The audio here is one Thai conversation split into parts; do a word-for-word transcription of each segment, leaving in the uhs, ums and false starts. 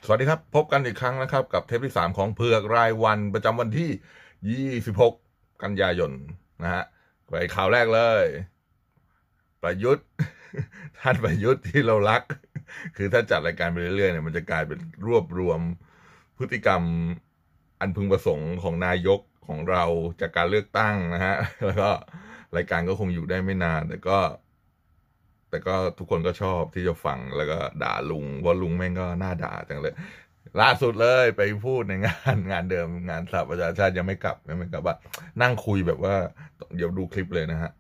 สวัสดีครับพบกันอีกครั้งนะครับกับเทปที่สามของเผือกรายวันประจำวันที่ยี่สิบหกกันยายนนะฮะไปข่าวแรกเลยประยุทธ์ ท่านประยุทธ์ที่เรารักคือถ้าจัดรายการไปเรื่อยๆเนี่ยมันจะกลายเป็นรวบรวมพฤติกรรมอันพึงประสงค์ของนายกของเราจากการเลือกตั้งนะฮะแล้วก็รายการก็คงอยู่ได้ไม่นานแต่ก็ แต่ก็ทุกคนก็ชอบที่จะฟังแล้วก็ด่าลุงว่าลุงแม่งก็น่าด่าจังเลยล่าสุดเลยไปพูดในงานงานเดิมงานสหประชาชาติยังไม่กลับยังไม่กลับว่านั่งคุยแบบว่าเดี๋ยวดูคลิปเลยนะฮะ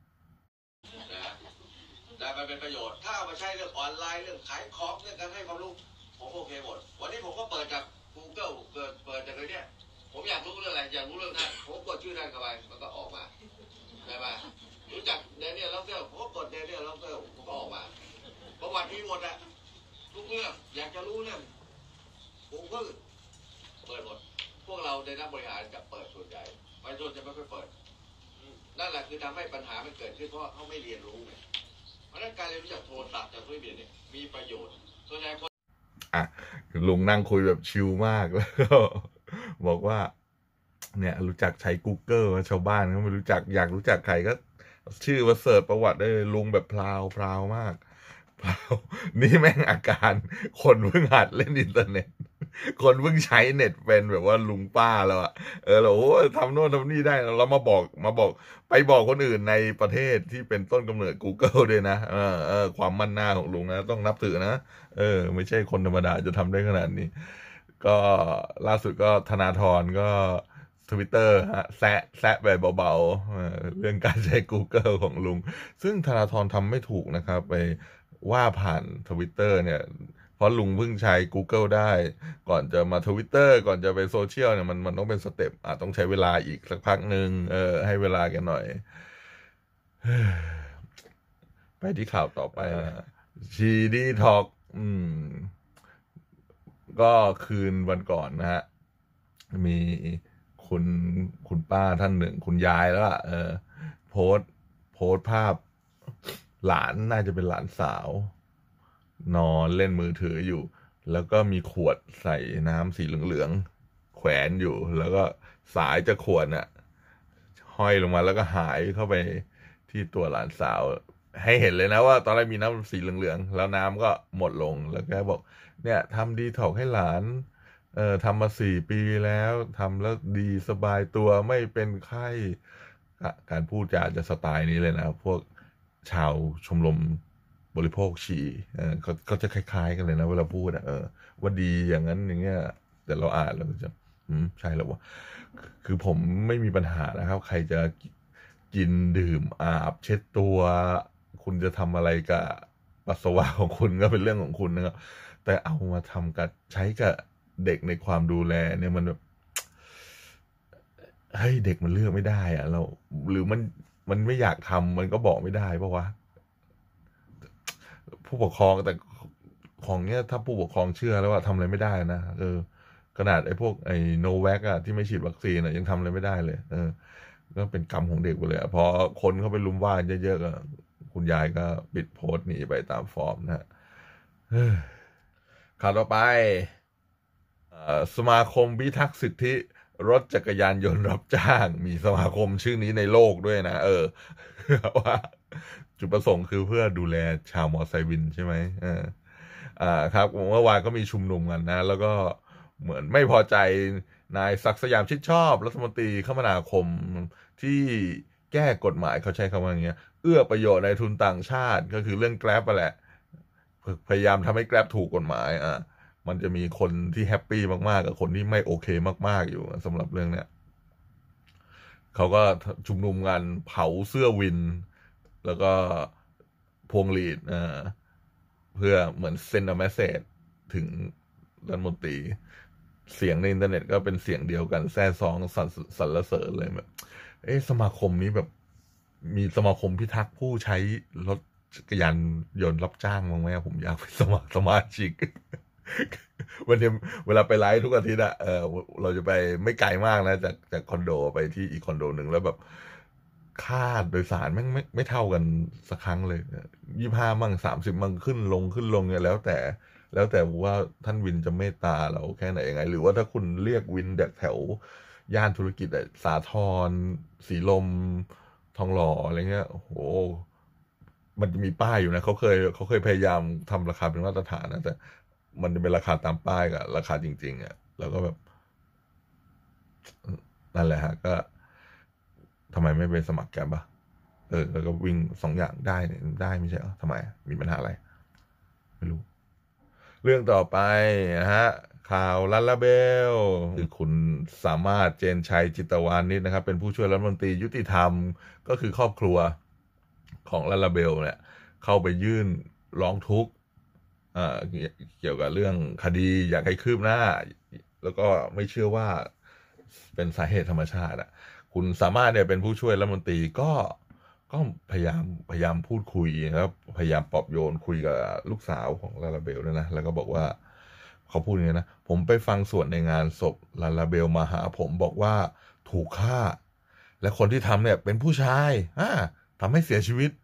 ได้ไปเป็นประโยชน์ถ้าเอามาใช้เรื่องออนไลน์เรื่องขายของเรื่องการให้ความรู้ผมโอเคหมดวันนี้ผมก็เปิดจาก Google เปิดเปิดจากเลยเนี่ยผมอยากรู้เรื่องอะไรอยากรู้เรื่องท่านผมกดชื่อท่านเข้าไปมันก็ออกมาใช่ไหมรู้จักเดนเนียลล็อกเกอร์ผมก็กดเดนเนียลล็อกเกอร์ผมก็ออกมาประวัติมีหมดอะทุกเรื่องอยากจะรู้เรื่องผมก็เปิดหมดพวกเราในนักบริหารจะเปิดส่วนใหญ่ประชาชนจะไม่ค่อยเปิดนั่นแหละคือทำให้ปัญหามันเกิดขึ้นเพราะเขาไม่เรียนรู้ไงเพราะนั้นการเรียนรู้จากโทรศัพท์จากโซเชียลมีเดียเนี่ยมีประโยชน์ส่วนใหญ่คนอ่ะลุงนั่งคุยแบบชิลมากแล้วก็บอกว่าเนี่ยรู้จักใช้ Google ชาวบ้านเขาไม่รู้จักอยากรู้จักใครก็ชื่อมาเสิร์ชประวัติได้เลยลุงแบบพลาวพลาวมากพลาวนี่แม่งอาการคนเพิ่งหัดเล่นอินเทอร์เน็ตคนเพิ่งใช้เน็ตเป็นแบบว่าลุงป้าแล้วอะเออเราโอ้ทำโน่นทำนี่ได้เรามาบอกมาบอกไปบอกคนอื่นในประเทศที่เป็นต้นกำเนิด Google ด้วยนะเออเออความมั่นหน้าของลุงนะต้องนับถือนะเออไม่ใช่คนธรรมดาจะทำได้ขนาดนี้ก็ล่าสุดก็ธนาธรก็ทวิตเตอร์ฮะแซะแซะไปเบาๆเออเรื่องการใช้ Google ของลุงซึ่งธนาธรทำไม่ถูกนะครับไปว่าผ่านทวิตเตอร์เนี่ยเพราะลุงเพิ่งใช้ Google ได้ก่อนจะมาทวิตเตอร์ก่อนจะไปโซเชียลเนี่ยมันมันต้องเป็นสเต็ปอ่ะต้องใช้เวลาอีกสักพักหนึ่งเออให้เวลากันหน่อย ไปที่ข่าวต่อไปนะชีดีทอกอืมก็คืนวันก่อนนะฮะมีคุณคุณป้าท่านหนึ่งคุณยายแล้วอะเออโพสต์โพสต์ภาพหลานน่าจะเป็นหลานสาว นอนเล่นมือถืออยู่ แล้วก็มีขวดใส่น้ำสีเหลืองๆแขวนอยู่ แล้วก็สายจากขวดน่ะห้อยลงมาแล้วก็หายเข้าไปที่ตัวหลานสาว ให้เห็นเลยนะว่าตอนแรกมีน้ำสีเหลืองๆแล้วน้ำก็หมดลงแล้วแกบอกเนี่ยทำดีท็อกให้หลานเอ่อทำมาสี่ปีแล้วทำแล้วดีสบายตัวไม่เป็นไข้อ่ะการพูดจาจะสไตล์นี้เลยนะพวกชาวชมรมบริโภคฉี่เออเขาเขาจะคล้ายๆกันเลยนะเวลาพูดอ่ะเออว่าดีอย่างนั้นอย่างเงี้ยแต่เราอ่านแล้วก็จะอืมใช่แล้ววะคือผมไม่มีปัญหานะครับ ใครจะกินดื่มอาบเช็ดตัว คุณจะทำอะไรกับปัสสาวะของคุณก็เป็นเรื่องของคุณนะครับ แต่เอามาทำกับใช้กับเด็กในความดูแลเนี่ยมันแบบเฮ้ยเด็กมันเลือกไม่ได้อะเราหรือมันมันไม่อยากทำมันก็บอกไม่ได้เพราะว่าผู้ปกครองแต่ของเนี้ยถ้าผู้ปกครองเชื่อแล้วว่าทำอะไรไม่ได้นะเออขนาดไอ้พวกไอ้โนแวคอะที่ไม่ฉีดวัคซีนอะยังทำอะไรไม่ได้เลยเออก็เป็นกรรมของเด็กไปเลยพอคนเข้าไปลุมว่าเยอะๆก็คุณยายก็ปิดโพสต์หนีไปตามฟอร์มนะฮะข่าวต่อไป สมาคมพิทักษ์สิทธิรถจักรยานยนต์รับจ้างมีสมาคมชื่อนี้ในโลกด้วยนะเออว่าจุดประสงค์คือเพื่อดูแลชาวมอไซค์วินใช่ไหมเอออ่าครับเมื่อวานก็มีชุมนุมกันนะ แล้วก็เหมือนไม่พอใจนายศักดิ์สยามชิดชอบรัฐมนตรีคมนาคมที่แก้กฎหมายเขาใช้คำว่าอย่างเงี้ยเอื้อประโยชน์ในทุนต่างชาติก็คือเรื่องแกร็บไปแหละพยายามทำให้แกร็บถูกกฎหมายอ่ะ มันจะมีคนที่แฮปปี้มากๆกับคนที่ไม่โอเคมากๆอยู่สำหรับเรื่องเนี้ยเขาก็ชุมนุมกันเผาเสื้อวิน แล้วก็พวงหลีดอ่าเพื่อเหมือนเซนด์แมสเซจถึงรัฐมนตรีเสียงในอินเทอร์เน็ตก็เป็นเสียงเดียวกันแซ่ซองสรรสรรเสริญเลยแบบเอ๊ะสมาคมนี้แบบมีสมาคมพิทักษ์ผู้ใช้รถจักรยานยนต์รับจ้างบ้างไหมผมอยากเป็นสมัครสมาชิก วันนี้เวลาไปไลฟ์ทุกอาทิตย์อะเออเราจะไปไม่ไกลมากนะจากจากคอนโดไปที่อีกคอนโดหนึ่งแล้วแบบค่าโดยสารแม่งไม่ไม่เท่ากันสักครั้งเลยยี่ห้ามั่งสามสิบมั่งขึ้นลงขึ้นลงเนี่ยแล้วแต่แล้วแต่ว่าท่านวินจะเมตตาเราแค่ไหนยังไง หรือว่าถ้าคุณเรียกวินจากแถวย่านธุรกิจอะสาทรสีลมทองหล่ออะไรเงี้ยโอ้โหมันจะมีป้ายอยู่นะเขาเคยเขาเคยพยายามทำราคาเป็นมาตรฐานนะแต่มันจะเป็นราคาตามป้ายกับราคาจริงๆอ่ะแล้วก็แบบนั่นแหละฮะก็ทำไมไม่ไปสมัครแกร็บอ่ะเออแล้วก็วิ่งสองอย่างได้เนี่ยได้ไม่ใช่เหรอทำไมมีปัญหาอะไรไม่รู้ เรื่องต่อไปนะฮะข่าวลัลลาเบลคือคุณสามารถเจนชัยจิตวานิชนะครับเป็นผู้ช่วยรัฐมนตรียุติธรรมก็คือครอบครัวของลัลลาเบลเนี่ยเข้าไปยื่นร้องทุกข์เกี่ยวกับเรื่องคดีอยากให้คืบหน้าแล้วก็ไม่เชื่อว่าเป็นสาเหตุธรรมชาติอ่ะคุณสามารถเนี่ยเป็นผู้ช่วยรัฐมนตรีก็ก็พยายามพยายามพูดคุยนะครับพยายามปลอบโยนคุยกับลูกสาวของลาลาเบลด้วยนะแล้วก็บอกว่าเขาพูดอย่างนี้นะผมไปฟังส่วนในงานศพลาลาเบลมาหาผมบอกว่าถูกฆ่าและคนที่ทำเนี่ยเป็นผู้ชายอ่าทำให้เสียชีวิต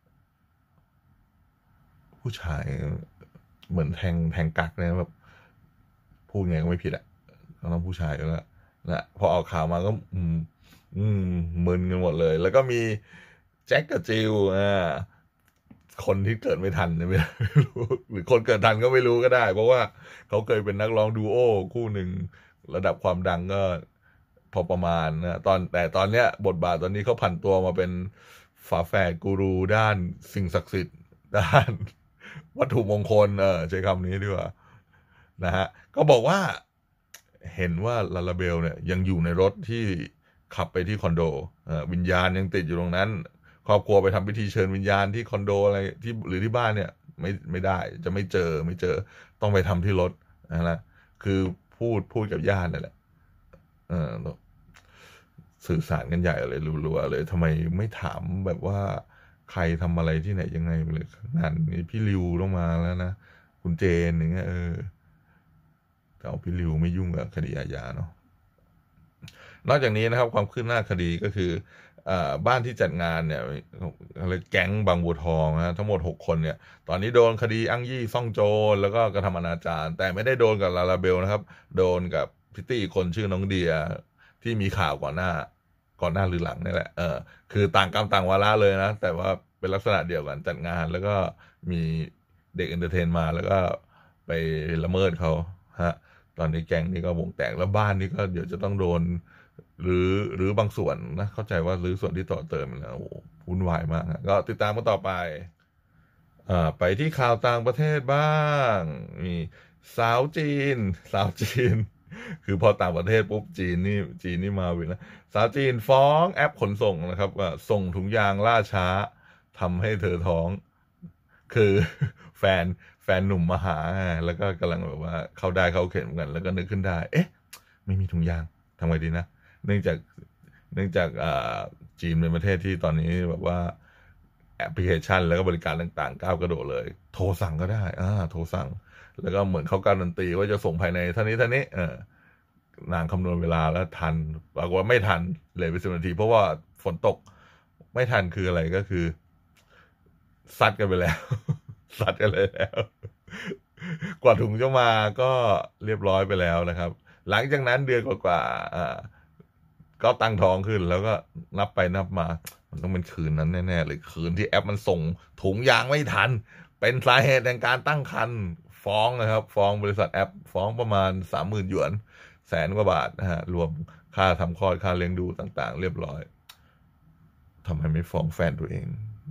ผู้ชายเหมือนแทงแทงกักเนี่ยแบบพูดไงก็ไม่ผิดอ่ะต้องผู้ชายแล้วนะพอออกข่าวมาก็ อืมอืมมึนกันหมดเลย แล้วก็มีแจ็คกับจิลอ่าคนที่เกิดไม่ทันไม่รู้หรือคนเกิดทันก็ไม่รู้ก็ได้ เพราะว่าเขาเคยเป็นนักร้องดูโอคู่หนึ่งระดับความดังก็พอประมาณนะตอนแต่ตอนเนี้ยบทบาทตอนนี้เขาผันตัวมาเป็นฝาแฝดกูรูด้านสิ่งศักดิ์สิทธิ์ด้านวัตถุมงคลเออใช้คำนี้ดีกว่านะฮะก็บอกว่าเห็นว่าลาลาเบลเนี่ยยังอยู่ในรถที่ขับไปที่คอนโดวิญญาณยังติดอยู่ตรงนั้นครอบครัวไปทำพิธีเชิญวิญญาณที่คอนโดอะไรที่หรือที่บ้านเนี่ยไม่ไม่ได้จะไม่เจอไม่เจอต้องไปทำที่รถนะคือพูดพูดกับญาตินั่นแหละเออสื่อสารกันใหญ่เลยรัวๆเลยทำไมไม่ถามแบบว่าใครทำอะไรที่ไหนยังไงเลยงานนี้พี่ริวต้องมาแล้วนะคุณเจนอย่างเงี้ยเออแต่เอาพี่ริวไม่ยุ่งกับคดีอาญาเนาะนอกจากนี้นะครับความคืบหน้าคดีก็คือบ้านที่จัดงานเนี่ยแก๊งบางบัวทองนะทั้งหมดหกคนเนี่ยตอนนี้โดนคดีอ้างยี่ซ่องโจรแล้วก็กระทำอนาจารแต่ไม่ได้โดนกับลาลาเบลนะครับโดนกับพิตตี้คนชื่อน้องเดียที่มีข่าวก่อนหน้าก่อนหน้าหรือหลังนี่แหละเออคือต่างกรรมต่างวาระเลยนะแต่ว่าเป็นลักษณะเดียวกันจัดงานแล้วก็มีเด็กเอนเตอร์เทนมาแล้วก็ไปละเมิดเขาฮะตอนนี้แก๊งนี้ก็วงแตกแล้วบ้านนี้ก็เดี๋ยวจะต้องโดนหรือหรือบางส่วนนะเข้าใจว่าหรือส่วนที่ต่อเติมแล้วโอ้วุ่นวายมากก็ติดตามกันต่อไปอ่าไปที่ข่าวต่างประเทศบ้างมีสาวจีนสาวจีนคือพอต่างประเทศปุ๊บจีนนี่จีนนี่มาวินนะสาวจีนฟ้องแอปขนส่งนะครับว่าส่งถุงยางล่าช้าทำให้เธอท้องคือแฟนแฟนหนุ่มมาหาแล้วก็กำลังแบบว่าเข้าได้เข้าเข็มกันแล้วก็นึกขึ้นได้เอ๊ะไม่มีถุงยางทำไงดีนะเนื่องจากเนื่องจากจีนเป็นประเทศที่ตอนนี้แบบว่าแอปพลิเคชันแล้วก็บริการต่างๆก้าวกระโดดเลยโทรสั่งก็ได้อ่าโทรสั่งแล้วก็เหมือนเขาการันตีว่าจะส่งภายในเท่านี้เท่านี้เออนางคำนวณเวลาแล้วทันปรากฏว่าไม่ทันเลยไปสิบนาทีเพราะว่าฝนตกไม่ทันคืออะไรก็คือซัดกันไปแล้วซัดกันเลยแล้วกว่าถุงจะมาก็เรียบร้อยไปแล้วนะครับหลังจากนั้นเดือนกว่าๆอ่าก็ตั้งท้องขึ้นแล้วก็นับไปนับมามันต้องเป็นคืนนั้นแน่ๆเลยคืนที่แอปมันส่งถุงยางไม่ทันเป็นสาเหตุในการตั้งครรภ์ฟ้องนะครับฟ้องบริษัทแอปฟ้องประมาณสามหมื่นหยวนแสนกว่าบาทนะฮะรวมค่าทำคลอดค่าเลี้ยงดูต่างๆเรียบร้อยทำไมไม่ฟ้องแฟนตัวเอง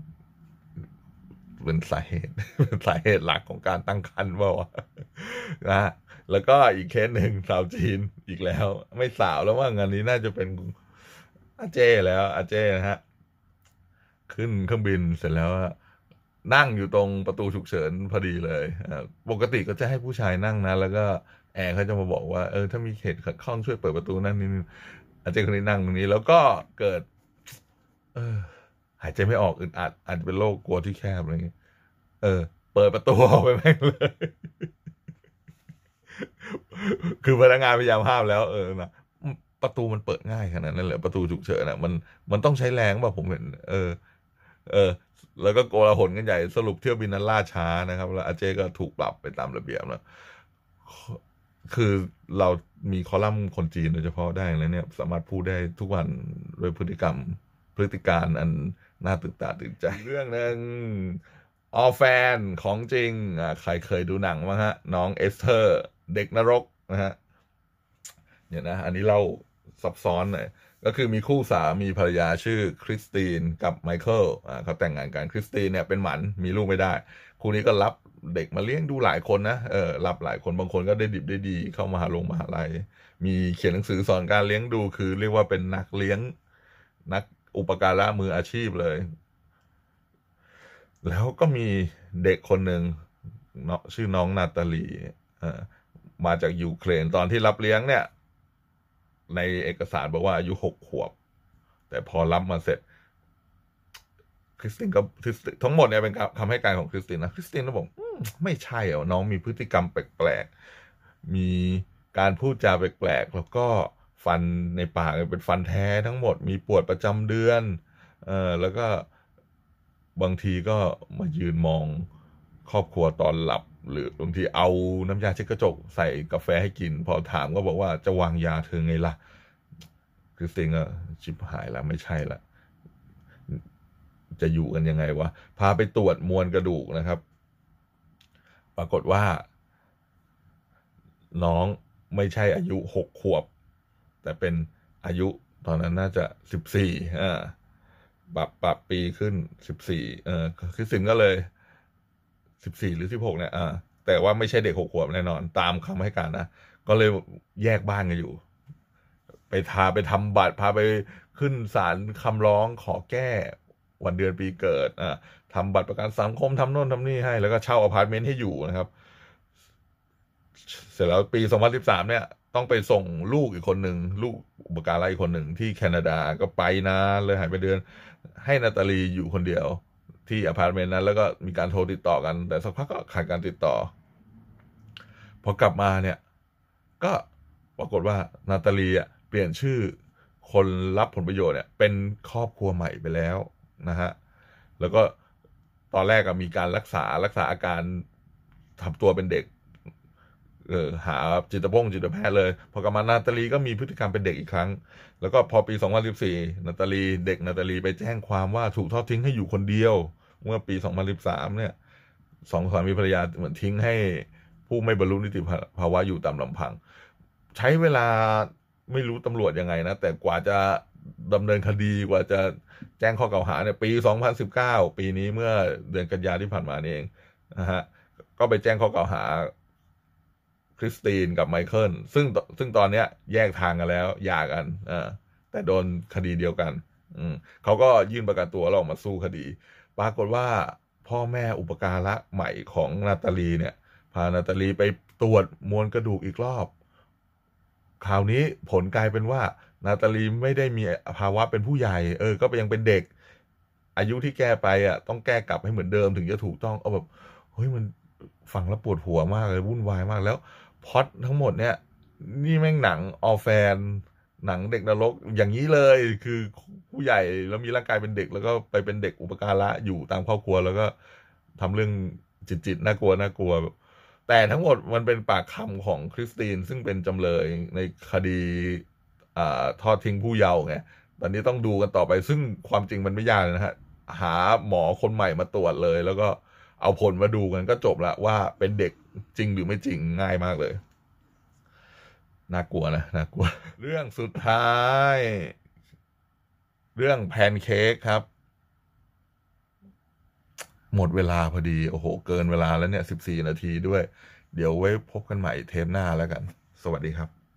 เป็นสาเหตุเป็นสาเหตุหลักของการตั้งครรภ์ว่าวะนะแล้วก็อีกเคสหนึ่งสาวจีนอีกแล้วไม่สาวแล้วว่างานนี้น่าจะเป็นอาเจ้แล้วอาเจ้นะฮะขึ้นเครื่องบินเสร็จแล้วนั่งอยู่ตรงประตูฉุกเฉินพอดีเลยปกติก็จะให้ผู้ชายนั่งนะแล้วก็แอร์เขาจะมาบอกว่าเออถ้ามีเหตุขัดข้องช่วยเปิดประตูนั่นนี่อาเจ้คนนี้นั่งตรงนี้แล้วก็เกิดเออหายใจไม่ออกอึดอัดอาจจะเป็นโรคกลัวที่แคบอะไรเงี้ยเออเปิดประตูออกไปแม่งเลยคือพนักงานพยายามห้ามแล้วเออนะประตูมันเปิดง่ายขนาดนั้นเลยประตูฉุกเฉินอ่ะมันมันต้องใช้แรงป่ะผมเห็นเออเออแล้วก็โกลาหลกันใหญ่สรุปเที่ยวบินนั้นล่าช้านะครับแล้วอาเจก็ถูกปรับไปตามระเบียบแล้วคือเรามีคอลัมน์คนจีนโดยเฉพาะได้แล้วเนี่ยสามารถพูดได้ทุกวันด้วยพฤติกรรมพฤติการอันน่าตื่นตาตื่นใจเรื่องนึงออแฟนของจริงอ่าใครเคยดูหนังมั้งฮะน้องเอสเธอร์เด็กนรกนะฮะเนี่ยนะอันนี้เล่าซับซ้อนหน่อยก็คือมีคู่สามีภรรยาชื่อคริสตินกับไมเคิลอ่าเขาแต่งงานกันคริสตินเนี่ยเป็นหมันมีลูกไม่ได้คู่นี้ก็รับเด็กมาเลี้ยงดูหลายคนนะเออรับหลายคนบางคนก็ได้ดิบได้ดีเข้ามาหาลงมหาลัยมีเขียนหนังสือสอนการเลี้ยงดูคือเรียกว่าเป็นนักเลี้ยงนักอุปการะมืออาชีพเลยแล้วก็มีเด็กคนหนึ่งชื่อน้องนาตาลีเอ่อมาจากยูเครนตอนที่รับเลี้ยงเนี่ยในเอกสารบอกว่าอายุหกขวบแต่พอรับมาเสร็จคริสตินก็ทั้งหมดเนี่ยเป็นคำให้การของคริสตินนะคริสตินก็บอกไม่ใช่อ่ะน้องมีพฤติกรรมแปลกๆมีการพูดจาแปลกๆแล้วก็ฟันในปากเป็นฟันแท้ทั้งหมดมีปวดประจำเดือนเออแล้วก็บางทีก็มายืนมองครอบครัวตอนหลับหรือบางทีเอาน้ำยาเช็ดกระจกใส่กาแฟให้กินพอถามก็บอกว่าจะวางยาเธอไงล่ะคริสตินก็ชิบหายแล้วไม่ใช่ละจะอยู่กันยังไงวะพาไปตรวจมวลกระดูกนะครับปรากฏว่าน้องไม่ใช่อายุหกขวบแต่เป็นอายุตอนนั้นน่าจะสิบสี่อ่าปรับปรับปีขึ้นสิบสี่เออคริสตินก็เลยสิบสี่หรือสิบหกเนี่ยอ่าแต่ว่าไม่ใช่เด็กหกขวบแน่นอนตามคำให้การนะก็เลยแยกบ้านกันอยู่ไปพาไปทำบัตรพาไปขึ้นศาลคำร้องขอแก้วันเดือนปีเกิดอ่าทำบัตรประกันสังคมทำโน่นทำนี่ให้แล้วก็เช่าอพาร์ตเมนต์ให้อยู่นะครับเสร็จแล้วปีสองพันสิบสามเนี่ยต้องไปส่งลูกอีกคนหนึ่งลูกอุปการะอีกคนหนึ่งที่แคนาดาก็ไปนะเลยหายไปเดือนให้นาตาลีอยู่คนเดียวที่อพาร์ตเมนต์นั้นแล้วก็มีการโทรติดต่อกันแต่สักพักก็ขาดการติดต่อพอกลับมาเนี่ยก็ปรากฏว่านาตาลีอ่ะเปลี่ยนชื่อคนรับผลประโยชน์เนี่ยเป็นครอบครัวใหม่ไปแล้วนะฮะแล้วก็ตอนแรกก็มีการรักษารักษาอาการทำตัวเป็นเด็กเออหาจิตพงจิตแพทย์เลยพอกลับมานาตาลีก็มีพฤติกรรมเป็นเด็กอีกครั้งแล้วก็พอปีสองพันสิบสี่นาตาลีเด็กนาตาลีไปแจ้งความว่าถูกทอดทิ้งให้อยู่คนเดียวเมื่อปีสองพันสิบสามเนี่ยสองสามีภรรยาเหมือนทิ้งให้ผู้ไม่บรรลุนิติภาวะอยู่ตามลำพังใช้เวลาไม่รู้ตำรวจยังไงนะแต่กว่าจะดำเนินคดีกว่าจะแจ้งข้อกล่าวหาเนี่ยปีสองพันสิบเก้าปีนี้เมื่อเดือนกันยายนที่ผ่านมานี่เองนะฮะก็ไปแจ้งข้อกล่าวหาคริสตินกับไมเคิลซึ่งซึ่งตอนเนี้ยแยกทางกันแล้วหย่ากันอ่าแต่โดนคดีเดียวกันอืมเขาก็ยื่นประกันตัวแล้วออกมาสู้คดีปรากฏว่าพ่อแม่อุปการะใหม่ของนาตาลีเนี่ยพานาตาลีไปตรวจมวลกระดูกอีกรอบคราวนี้ผลกลายเป็นว่านาตาลีไม่ได้มีภาวะเป็นผู้ใหญ่เออก็ยังเป็นเด็กอายุที่แก้ไปอ่ะต้องแก้กลับให้เหมือนเดิมถึงจะถูกต้องเอาแบบเฮ้ยมันฟังแล้วปวดหัวมากเลยวุ่นวายมากแล้วพล็อตทั้งหมดเนี่ยนี่แม่งหนังออแฟนหนังเด็กนรกอย่างนี้เลยคือผู้ใหญ่แล้วมีร่างกายเป็นเด็กแล้วก็ไปเป็นเด็กอุปการะอยู่ตามครอบครัวแล้วก็ทำเรื่องจิตๆน่ากลัวน่ากลัวแต่ทั้งหมดมันเป็นปากคำของคริสตินซึ่งเป็นจำเลยในคดีอ่าทอดทิ้งผู้เยาว์ไงตอนนี้ต้องดูกันต่อไปซึ่งความจริงมันไม่ยากนะฮะหาหมอคนใหม่มาตรวจเลยแล้วก็เอาผลมาดูกันก็จบละว่าเป็นเด็กจริงหรือไม่จริงง่ายมากเลยน่ากลัวนะน่ากลัวเรื่องสุดท้ายเรื่องแพนเค้กครับหมดเวลาพอดีโอ้โหเกินเวลาแล้วเนี่ยสิบสี่นาทีด้วยเดี๋ยวไว้พบกันใหม่เทปหน้าแล้วกันสวัสดีครับ